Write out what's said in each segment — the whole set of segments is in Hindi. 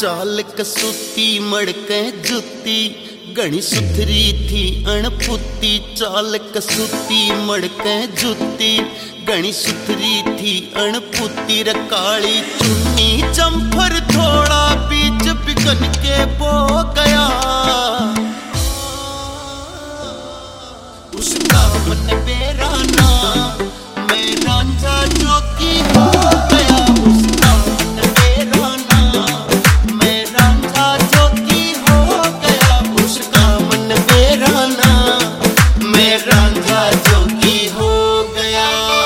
चाल कसूती मड़के जुती घनी सुथरी थी अणपुती। चाल कसूती मड़के जुती घनी सुथरी थी अणपुती। रे काली चुन्नी जम्फर थोड़ा बीच बिगन के बो गया। उसका मन बेराना मैं रांझा जोगी हो गया। उसका मन बेराना मैं रांझा जोगी हो गया। उसका मन बेराना मैं रांझा जोगी हो गया।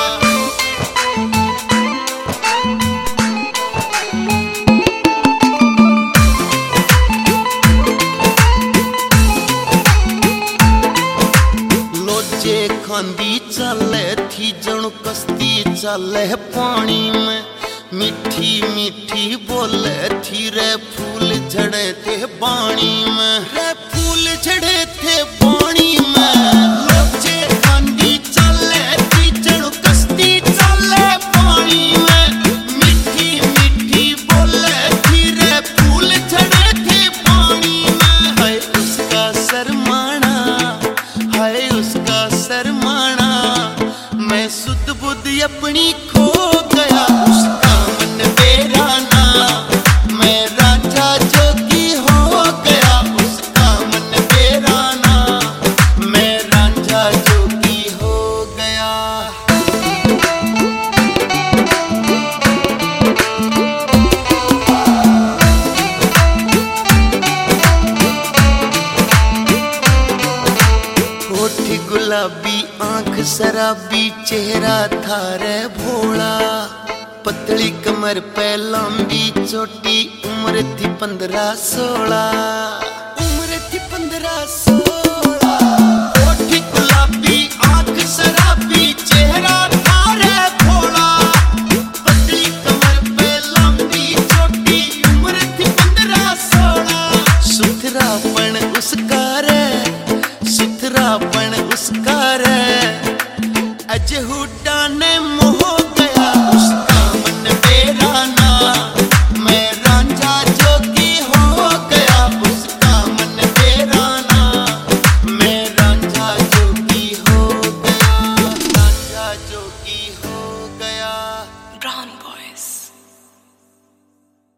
लोजे खांदी चले थी जणु कश्ती चले पानी में। मीठी मीठी बोले थी रे फूल झड़े थे पानी में। रे फूल झड़े थे पानी में। लोजे खांदी चले थी जणु कश्ती चले पानी में। मीठी मीठी बोले थी रे फूल झड़े थे पानी में। हाय उसका शर्माना हाय उसका शर्माना मैं सुध बुध अपनी खो गया। उसका मन बेराना मैं रांझा जोगी हो गया। उसका मन बेराना मैं रांझा जोगी हो गया। होठी गुलाबी आंख शराबी चेहरा था रे भोला। पतली कमर पे लंबी चोटी उम्र थी 15-16। उम्र थी 15-16। होठी गुलाबी आंख शराबी चेहरा था रे भोला। पतली कमर पे लंबी चोटी उम्र थी 15-16। सुथरापन उसका